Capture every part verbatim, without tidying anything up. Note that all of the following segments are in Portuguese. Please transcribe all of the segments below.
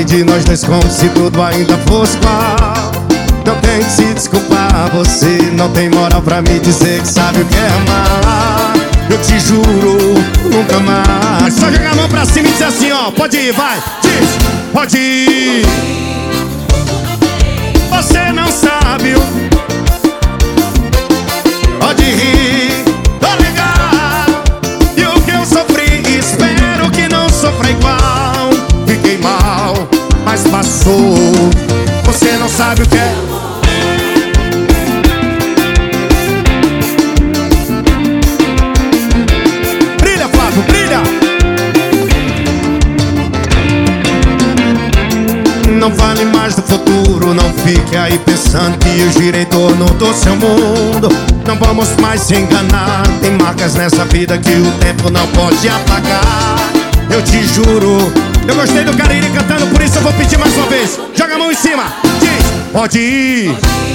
de nós dois como se tudo ainda fosse igual. Não tem que se desculpar, você não tem moral pra me dizer que sabe o que é amar. Eu te juro, nunca mais. Só jogar a mão pra cima e dizer assim, ó, pode ir, vai, diz, pode ir. Você não sabe o... Pode rir, tô legal. E o que eu sofri, espero que não sofra igual. Fiquei mal, mas passou. Você não sabe o que é. Brilha, Flávio, brilha. Não fale mais do futuro, não fique aí pensando que eu girei em torno do seu mundo. Não vamos mais se enganar, tem marcas nessa vida que o tempo não pode apagar. Eu te juro, eu gostei do Cariri cantando, por isso eu vou pedir mais uma vez. Joga a mão em cima, diz, pode ir.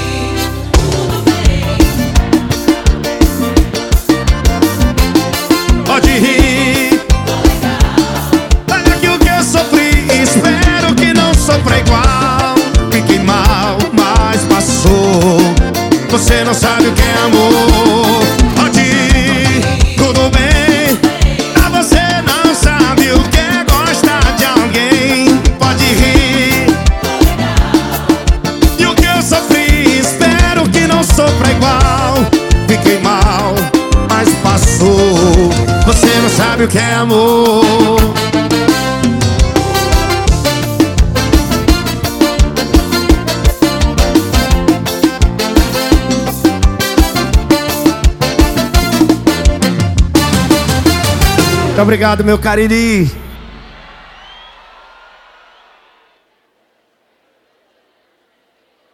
Pode rir. Olha que o que eu sofri, espero que não sofra igual. Fiquei mal, mas passou. Você não sabe o que é amor. Pode ir, tudo bem. Ah, você não sabe o que é gostar de alguém. Pode rir. E o que eu sofri, espero que não sofra igual. Fiquei mal, mas passou. Você não sabe o que é amor. Muito obrigado, meu Cariri.